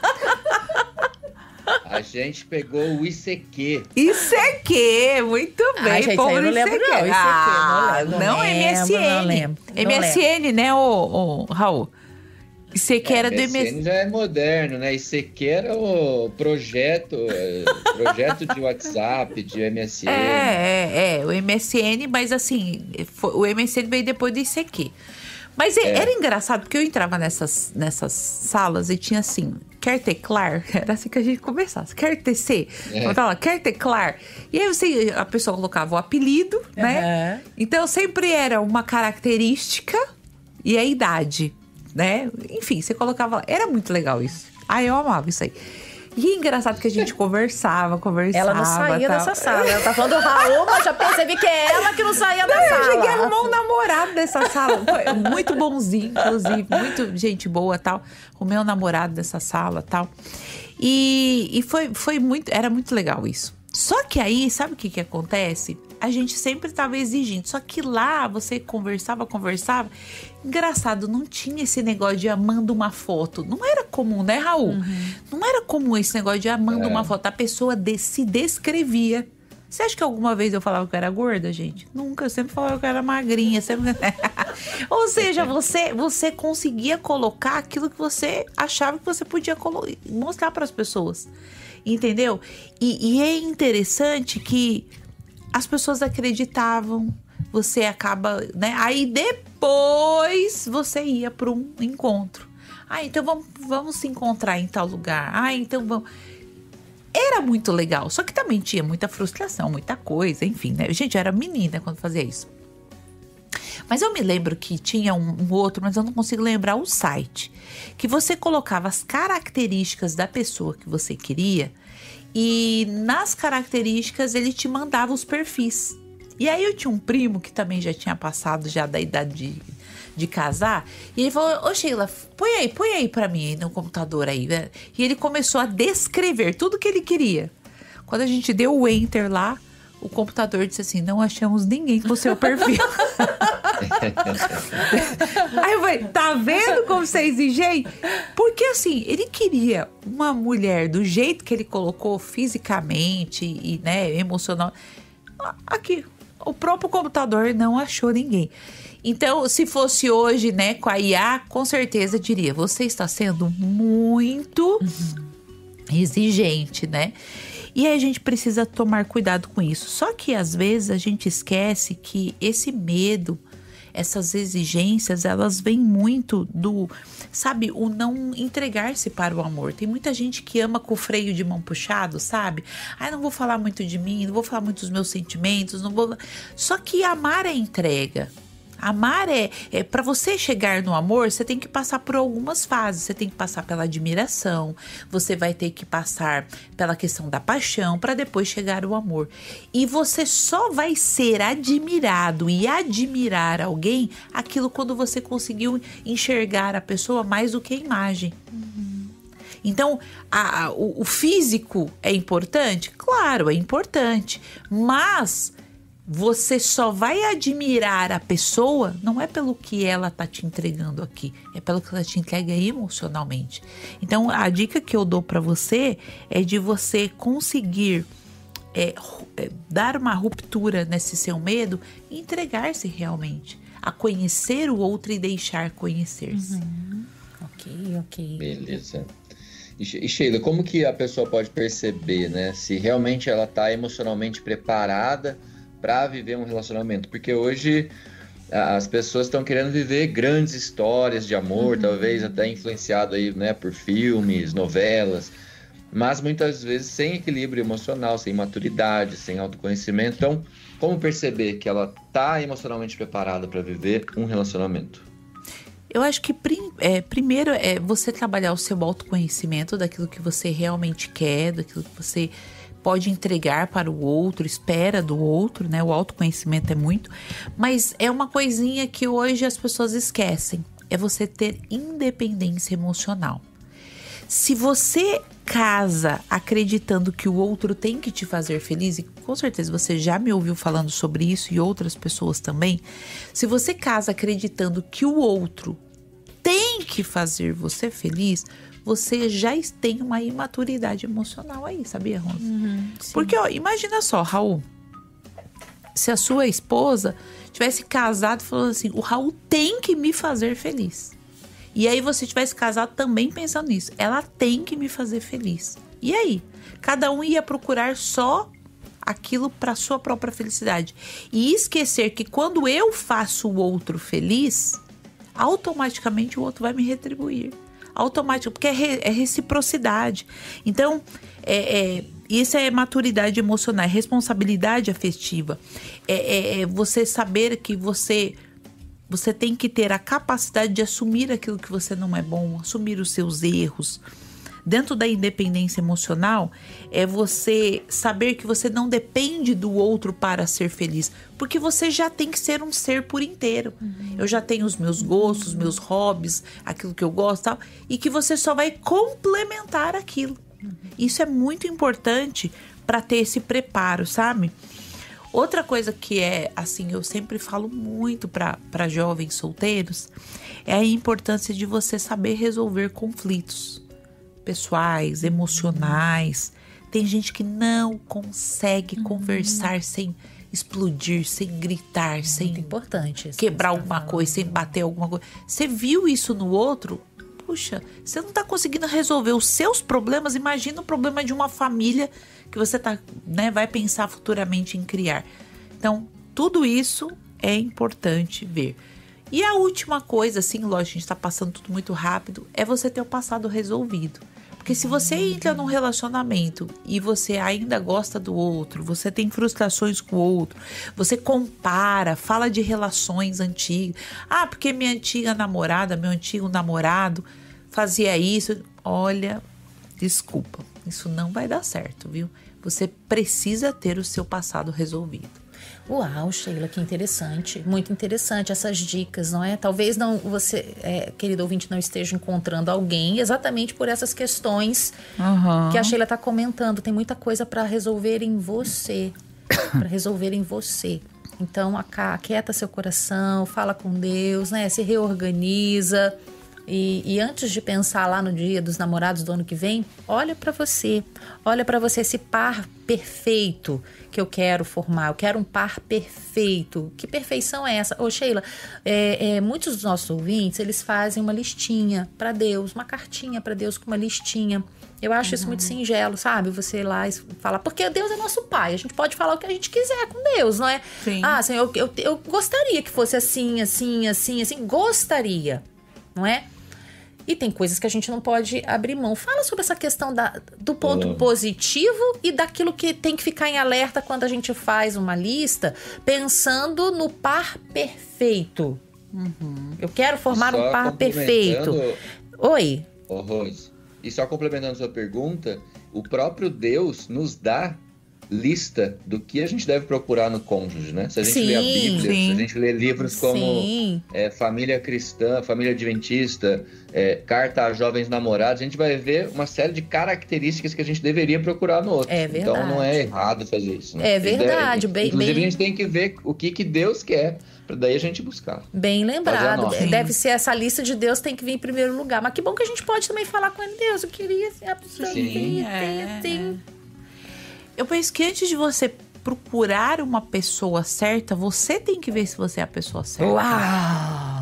A gente pegou o ICQ. ICQ, muito bem. Gente, eu não lembro não. ICQ, não, MSN. Não lembro. MSN, né, o Raul? ICQ era do MSN já é moderno, né? ICQ era o projeto de WhatsApp, de MSN. O MSN, mas assim, o MSN veio depois do ICQ. Mas era engraçado, porque eu entrava nessas salas e tinha assim, quer teclar? Era assim que a gente conversasse. Quer tecer? Eu falava, quer teclar? E aí a pessoa colocava o apelido, né? Então sempre era uma característica e a idade, né? Enfim, você colocava... Era muito legal isso. Eu amava isso aí. E é engraçado que a gente conversava. Ela não saía dessa sala. Ela tá falando do Raul, mas já percebi que é ela que não saía da sala. Eu cheguei a arrumar um namorado dessa sala. Foi muito bonzinho, inclusive. Muito gente boa, tal. Arrumei um namorado dessa sala, tal. E foi muito... Era muito legal isso. Só que aí, sabe o que acontece? A gente sempre estava exigindo. Só que lá, você conversava. Engraçado, não tinha esse negócio de manda uma foto. Não era comum, né, Raul? Não era comum esse negócio de manda uma foto. A pessoa se descrevia. Você acha que alguma vez eu falava que eu era gorda, gente? Nunca. Eu sempre falava que eu era magrinha. Sempre... Ou seja, você conseguia colocar aquilo que você achava que você podia mostrar para as pessoas. Entendeu? E é interessante que as pessoas acreditavam, você acaba, né? Aí depois você ia para um encontro. Então vamos se encontrar em tal lugar. Então vamos... Era muito legal, só que também tinha muita frustração, muita coisa, enfim, né? Gente, eu era menina quando fazia isso. Mas eu me lembro que tinha um outro, mas eu não consigo lembrar o site. Que você colocava as características da pessoa que você queria e nas características ele te mandava os perfis. E aí eu tinha um primo que também já tinha passado já da idade de casar. E ele falou, ô Sheila, põe aí pra mim aí no computador aí. E ele começou a descrever tudo que ele queria. Quando a gente deu o enter lá, o computador disse assim, não achamos ninguém com o seu perfil. Aí eu falei, tá vendo como você é exigente? Porque assim, ele queria uma mulher do jeito que ele colocou fisicamente e, né, emocional. Aqui, o próprio computador não achou ninguém. Então, se fosse hoje, né, com a IA, com certeza diria, você está sendo muito exigente, né? E aí a gente precisa tomar cuidado com isso. Só que às vezes a gente esquece que esse medo, essas exigências, elas vêm muito do, sabe, o não entregar-se para o amor. Tem muita gente que ama com o freio de mão puxado, sabe? Ai, não vou falar muito de mim, não vou falar muito dos meus sentimentos, não vou... Só que amar é entrega. Amar é para você chegar no amor, você tem que passar por algumas fases. Você tem que passar pela admiração, você vai ter que passar pela questão da paixão para depois chegar ao amor. E você só vai ser admirado e admirar alguém aquilo quando você conseguiu enxergar a pessoa mais do que a imagem. Então, o físico é importante? Claro, é importante, mas... Você só vai admirar a pessoa, não é pelo que ela tá te entregando aqui, é pelo que ela te entrega emocionalmente. Então, a dica que eu dou para você é de você conseguir dar uma ruptura nesse seu medo e entregar-se realmente, a conhecer o outro e deixar conhecer-se. Ok. Beleza. E Sheila, como que a pessoa pode perceber, né, se realmente ela tá emocionalmente preparada para viver um relacionamento? Porque hoje as pessoas estão querendo viver grandes histórias de amor, talvez até influenciado aí, né, por filmes, novelas, mas muitas vezes sem equilíbrio emocional, sem maturidade, sem autoconhecimento. Então, como perceber que ela está emocionalmente preparada para viver um relacionamento? Eu acho que primeiro é você trabalhar o seu autoconhecimento daquilo que você realmente quer, daquilo que você pode entregar para o outro, espera do outro, né? O autoconhecimento é muito, mas é uma coisinha que hoje as pessoas esquecem, é você ter independência emocional. Se você casa acreditando que o outro tem que te fazer feliz, e com certeza você já me ouviu falando sobre isso e outras pessoas também, se você casa acreditando que o outro tem que fazer você feliz, você já tem uma imaturidade emocional aí, sabia, Rosa? Porque, ó, imagina só, Raul, se a sua esposa tivesse casado falando assim, o Raul tem que me fazer feliz. E aí você tivesse casado também pensando nisso, ela tem que me fazer feliz. E aí? Cada um ia procurar só aquilo para sua própria felicidade. E esquecer que quando eu faço o outro feliz, automaticamente o outro vai me retribuir. Automático, porque é reciprocidade. Então, isso é maturidade emocional, é responsabilidade afetiva. É você saber que você tem que ter a capacidade de assumir aquilo que você não é bom, assumir os seus erros. Dentro da independência emocional, é você saber que você não depende do outro para ser feliz, porque você já tem que ser um ser por inteiro. Eu já tenho os meus gostos, meus hobbies, aquilo que eu gosto, tal, e que você só vai complementar aquilo. Isso é muito importante para ter esse preparo, sabe? Outra coisa que assim, eu sempre falo muito para jovens solteiros, é a importância de você saber resolver conflitos pessoais, emocionais. Tem gente que não consegue conversar sem explodir, sem gritar, sem muito importante quebrar alguma coisa, sem bater alguma coisa. Você viu isso no outro? Puxa, você não tá conseguindo resolver os seus problemas, imagina o problema de uma família que você vai pensar futuramente em criar. Então, tudo isso é importante ver. E a última coisa, assim, lógico, a gente tá passando tudo muito rápido, é você ter o passado resolvido. Porque se você entra num relacionamento e você ainda gosta do outro, você tem frustrações com o outro, você compara, fala de relações antigas. Ah, porque minha antiga namorada, meu antigo namorado fazia isso. Olha, desculpa, isso não vai dar certo, viu? Você precisa ter o seu passado resolvido. Uau, Sheila, que interessante. Muito interessante essas dicas, não é? Talvez não você, querido ouvinte, não esteja encontrando alguém exatamente por essas questões que a Sheila está comentando. Tem muita coisa para resolver em você. Para resolver em você. Então, aquieta seu coração, fala com Deus, né? Se reorganiza. E antes de pensar lá no Dia dos Namorados do ano que vem, olha para você. Olha para você esse par perfeito que eu quero formar. Eu quero um par perfeito. Que perfeição é essa? Ô, Sheila, muitos dos nossos ouvintes, eles fazem uma listinha para Deus, uma cartinha para Deus com uma listinha. Eu acho isso muito singelo, sabe? Você ir lá e falar, porque Deus é nosso pai. A gente pode falar o que a gente quiser com Deus, não é? Sim. Ah, Senhor, eu gostaria que fosse assim, assim, assim, assim. Gostaria, não é? E tem coisas que a gente não pode abrir mão. Fala sobre essa questão do ponto positivo e daquilo que tem que ficar em alerta quando a gente faz uma lista, pensando no par perfeito. Eu quero formar um par perfeito. Oi? Rose, e só complementando a sua pergunta, o próprio Deus nos dá lista do que a gente deve procurar no cônjuge, né? Se a gente lê a Bíblia, se a gente lê livros como Família Cristã, Família Adventista, Carta a Jovens Namorados, a gente vai ver uma série de características que a gente deveria procurar no outro. É verdade. Então não é errado fazer isso, né? É verdade. Inclusive a gente tem que ver o que Deus quer, para daí a gente buscar. Bem lembrado. Deve ser essa lista de Deus, tem que vir em primeiro lugar. Mas que bom que a gente pode também falar com ele. Deus, eu queria ser absolutamente assim. Eu penso que antes de você procurar uma pessoa certa, você tem que ver se você é a pessoa certa. Uau!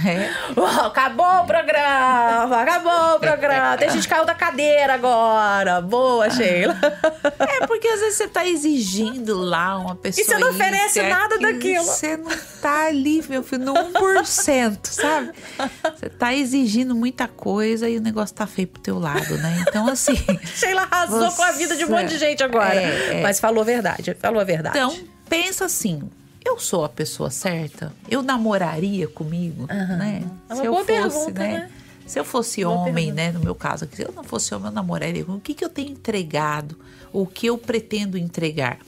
Acabou o programa! Acabou o programa! Tem gente que caiu da cadeira agora. Boa, Sheila. Porque às vezes você tá exigindo lá uma pessoa. E você não oferece nada daquilo. Você não tá ali, meu filho, no 1%, sabe? Você tá exigindo muita coisa e o negócio tá feio pro teu lado, né? Então, assim. Sheila arrasou com a vida de um monte de gente agora. Mas falou a verdade. Falou a verdade. Então, pensa assim. Eu sou a pessoa certa? Eu namoraria comigo, né? É uma boa pergunta, né? Se eu fosse homem, né? No meu caso aqui, se eu não fosse homem, eu namoraria comigo. O que eu tenho entregado? O que eu pretendo entregar?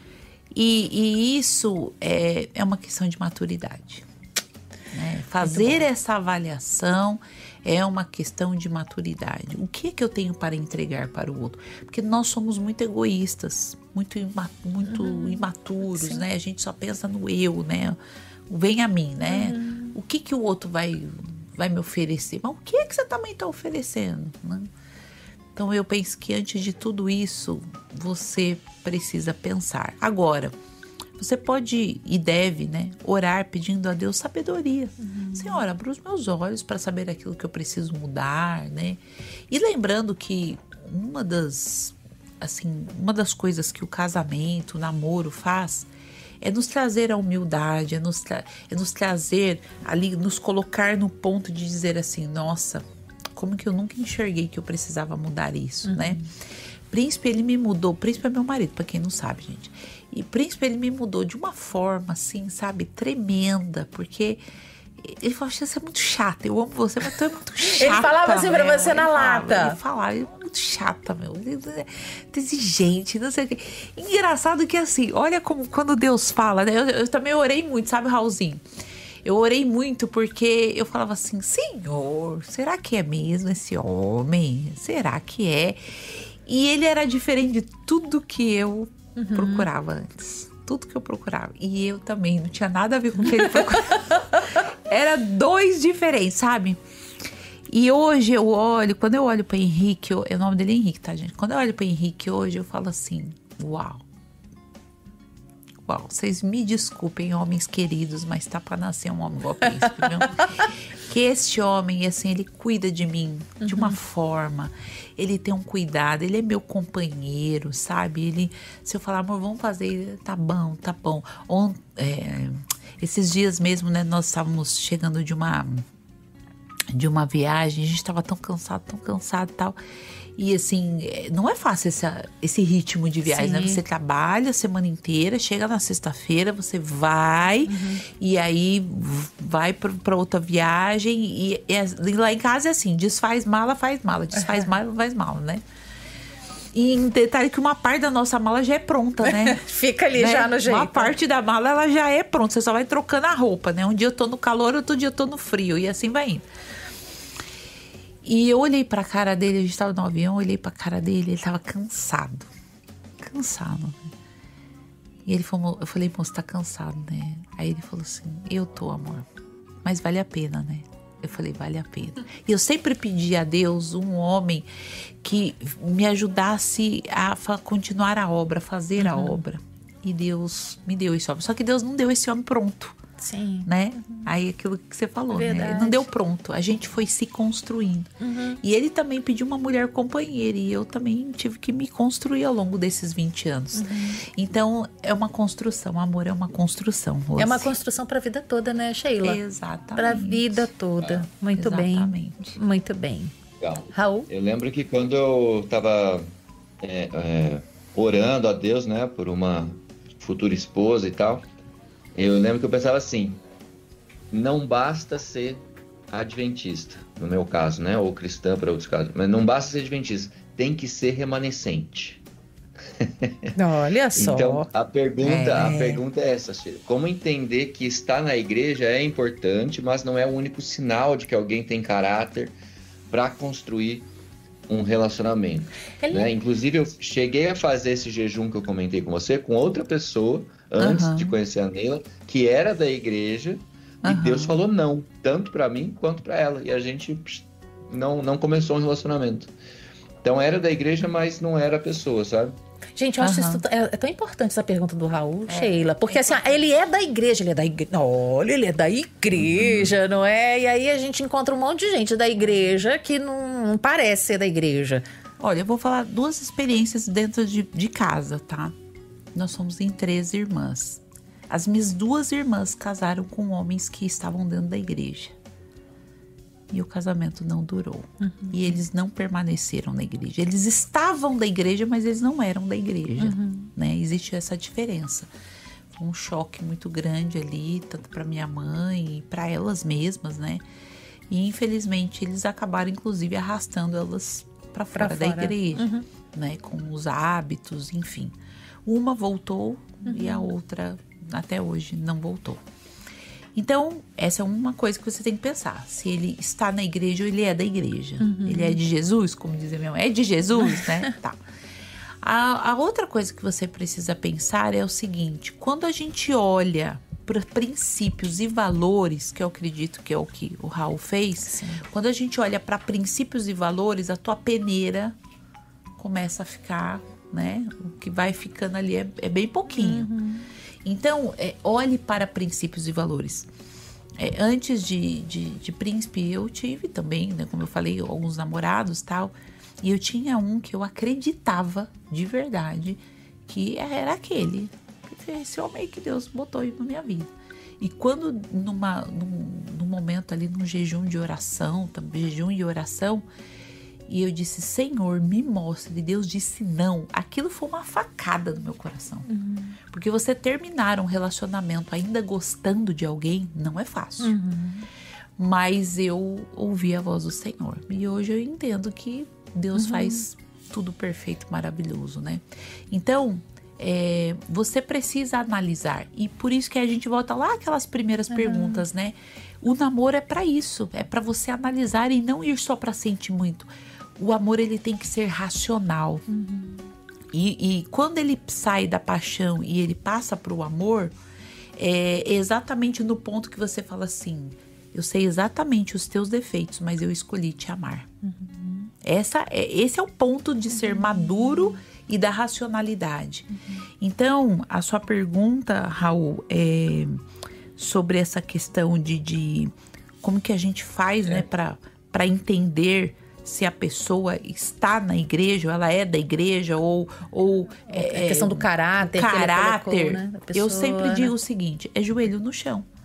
E isso é uma questão de maturidade. Né? Fazer essa avaliação é uma questão de maturidade. O que é que eu tenho para entregar para o outro? Porque nós somos muito egoístas, muito imaturos, né? A gente só pensa no eu, né? Vem a mim, né? O que o outro vai me oferecer? Mas o que é que você também está oferecendo, né? Então eu penso que antes de tudo isso, você precisa pensar. Agora, você pode e deve, né, orar pedindo a Deus sabedoria. Senhor, abra os meus olhos para saber aquilo que eu preciso mudar, né? E lembrando que uma das coisas que o casamento, o namoro faz é nos trazer a humildade, é nos trazer ali, nos colocar no ponto de dizer assim, nossa, como que eu nunca enxerguei que eu precisava mudar isso, né? Príncipe, ele me mudou. Príncipe é meu marido, pra quem não sabe, gente. E Príncipe, ele me mudou de uma forma, assim, sabe, tremenda. Porque ele falou, você é muito chata. Eu amo você, mas tu é muito chata. Ele falava assim pra você na lata. Ele falava, é muito chata, meu. Exigente, não sei o quê. Engraçado que, assim, olha como quando Deus fala, né? Eu também orei muito, sabe, Raulzinho? Eu orei muito porque eu falava assim, Senhor, será que é mesmo esse homem? Será que é? E ele era diferente de tudo que eu procurava antes. Tudo que eu procurava. E eu também, não tinha nada a ver com o que ele procurava. Era dois diferentes, sabe? E hoje eu olho, quando eu olho para Henrique, o nome dele é Henrique, tá, gente? Quando eu olho para Henrique hoje, eu falo assim, uau, vocês me desculpem, homens queridos, mas tá para nascer um homem igual Príncipe, viu? Que este homem, assim, ele cuida de mim de uma forma, ele tem um cuidado, ele é meu companheiro, sabe? Ele, se eu falar, amor, vamos fazer, tá bom. Esses dias mesmo, né, nós estávamos chegando de de uma viagem, a gente tava tão cansado e tal. E assim, não é fácil esse ritmo de viagem, né? Você trabalha a semana inteira, chega na sexta-feira, você vai, e aí vai pra outra viagem. E lá em casa é assim, desfaz mala, faz mala. Desfaz mala, faz mala, né? E em detalhe que uma parte da nossa mala já é pronta, né? Fica ali, né? Já no jeito. Uma parte da mala, ela já é pronta. Você só vai trocando a roupa, né? Um dia eu tô no calor, outro dia eu tô no frio. E assim vai indo. E eu olhei pra cara dele, a gente tava no avião, olhei pra cara dele, ele tava cansado. Cansado. E ele falou, eu falei, moço, tá cansado, né? Aí ele falou assim, eu tô, amor. Mas vale a pena, né? Eu falei, vale a pena. E eu sempre pedi a Deus um homem que me ajudasse a continuar a obra, fazer a obra. E Deus me deu esse homem. Só que Deus não deu esse homem pronto. Sim. Né? Aí aquilo que você falou, Verdade. né? Não deu pronto. A gente foi se construindo. E ele também pediu uma mulher companheira. E eu também tive que me construir ao longo desses 20 anos. Então, é uma construção. O amor é uma construção, Rose. É uma construção para a vida toda, né, Sheila? Exatamente. Para a vida toda. Muito Exatamente. bem. Muito bem. Legal. Raul? Eu lembro que quando eu tava orando a Deus, né, por uma futura esposa e tal, eu lembro que eu pensava assim, não basta ser adventista, no meu caso, né, ou cristã para outros casos, mas não basta ser adventista, tem que ser remanescente. Olha só. Então, a pergunta é essa, Sheila. Como entender que estar na igreja é importante, mas não é o único sinal de que alguém tem caráter para construir um relacionamento, né? Inclusive, eu cheguei a fazer esse jejum que eu comentei com você com outra pessoa, antes de conhecer a Neila, que era da igreja, e Deus falou não, tanto para mim quanto para ela. E a gente não começou um relacionamento. Então, era da igreja, mas não era a pessoa, sabe? Gente, eu acho isso é tão importante essa pergunta do Raul, Sheila. Porque assim, ele é da igreja, Olha, ele é da igreja, não é? E aí a gente encontra um monte de gente da igreja que não parece ser da igreja. Olha, eu vou falar 2 experiências dentro de casa, tá? Nós somos em 3 irmãs. As minhas 2 irmãs casaram com homens que estavam dentro da igreja. E o casamento não durou. E eles não permaneceram na igreja. Eles estavam da igreja, mas eles não eram da igreja. Né? Existe essa diferença. Foi um choque muito grande ali, tanto para minha mãe e para elas mesmas, né? E infelizmente eles acabaram, inclusive, arrastando elas para fora da igreja, né? Com os hábitos, enfim. Uma voltou e a outra, até hoje, não voltou. Então, essa é uma coisa que você tem que pensar. Se ele está na igreja ou ele é da igreja. Ele é de Jesus, como dizia minha mãe. É de Jesus, né? Tá. A outra coisa que você precisa pensar é o seguinte. Quando a gente olha para princípios e valores, que eu acredito que é o que o Raul fez. Sim. Quando a gente olha para princípios e valores, a tua peneira começa a ficar, né? O que vai ficando ali é bem pouquinho. Então, olhe para princípios e valores. Antes de príncipe, eu tive também, né, como eu falei, alguns namorados e tal. E eu tinha um que eu acreditava de verdade que era aquele. Esse homem que Deus botou aí na minha vida. E quando, num momento ali, num jejum de oração, e eu disse, Senhor, me mostre. E Deus disse não. Aquilo foi uma facada no meu coração. Porque você terminar um relacionamento ainda gostando de alguém não é fácil. Mas eu ouvi a voz do Senhor. E hoje eu entendo que Deus faz tudo perfeito, maravilhoso, né? Então, você precisa analisar. E por isso que a gente volta lá aquelas primeiras perguntas, né? O namoro é para isso. É para você analisar e não ir só para sentir muito. O amor, ele tem que ser racional. E quando ele sai da paixão e ele passa para o amor, é exatamente no ponto que você fala assim, eu sei exatamente os teus defeitos, mas eu escolhi te amar. Esse é o ponto de ser maduro e da racionalidade. Então, a sua pergunta, Raul, é sobre essa questão de como que a gente faz, né, para entender se a pessoa está na igreja, ou ela é da igreja, ou a questão do caráter. Caráter. Que ele colocou, né, da pessoa, eu sempre digo o seguinte, é joelho no chão.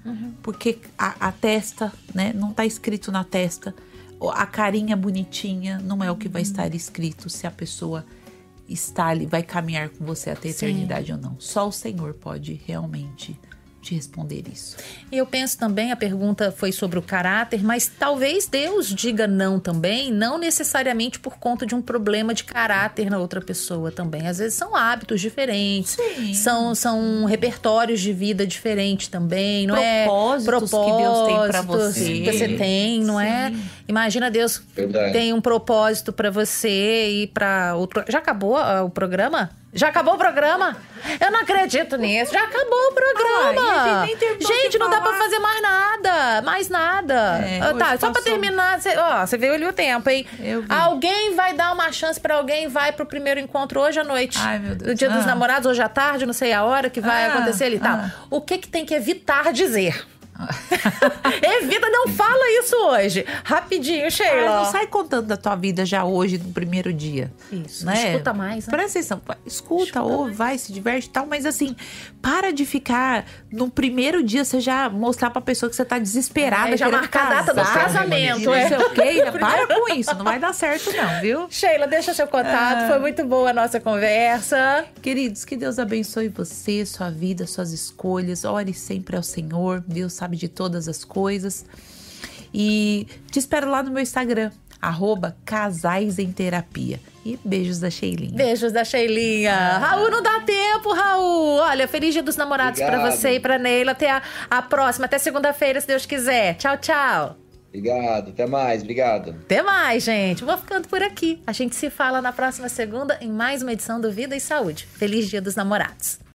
Porque a testa, né? Não tá escrito na testa. A carinha bonitinha não é o que vai estar escrito se a pessoa está ali, vai caminhar com você até a eternidade ou não. Só o Senhor pode realmente te responder isso. E eu penso também, a pergunta foi sobre o caráter, mas talvez Deus diga não também, não necessariamente por conta de um problema de caráter na outra pessoa também. Às vezes são hábitos diferentes, são repertórios de vida diferentes também, não propósitos que Deus tem pra você. Que você tem, não é? Imagina Deus tem um propósito pra você e pra outro... Já acabou o programa? Já acabou o programa? Eu não acredito nisso. Já acabou o programa. Gente, não dá pra fazer mais nada. Mais nada. Tá, só pra terminar. Você viu ali o tempo, hein? Alguém vai dar uma chance pra alguém, vai pro primeiro encontro hoje à noite. Ai, meu Deus. No dia dos namorados, hoje à tarde, não sei a hora que vai acontecer ali. Tá. O que tem que evitar dizer? Evita, não fala isso hoje. Rapidinho, Sheila. Não sai contando da tua vida já hoje, no primeiro dia. Isso, né? Escuta mais, né? Presta atenção, escuta, ouve, vai, se diverte e tal. Mas assim, para de ficar no primeiro dia, você já mostrar pra pessoa que você tá desesperada, já marcar a data do casamento. Não sei o quê. Para com isso, não vai dar certo não, viu? Sheila, deixa seu contato, foi muito boa a nossa conversa. Queridos, que Deus abençoe você, sua vida, suas escolhas. Ore sempre ao Senhor, Deus sabe de todas as coisas. E te espero lá no meu Instagram, @casaisemterapia. E beijos da Sheilinha. Beijos da Sheilinha. Raul, não dá tempo, Raul. Olha, feliz Dia dos Namorados pra você e pra Neila. Até a próxima, até segunda-feira, se Deus quiser. Tchau, tchau. Obrigado, até mais, obrigado. Até mais, gente. Vou ficando por aqui. A gente se fala na próxima segunda em mais uma edição do Vida e Saúde. Feliz Dia dos Namorados.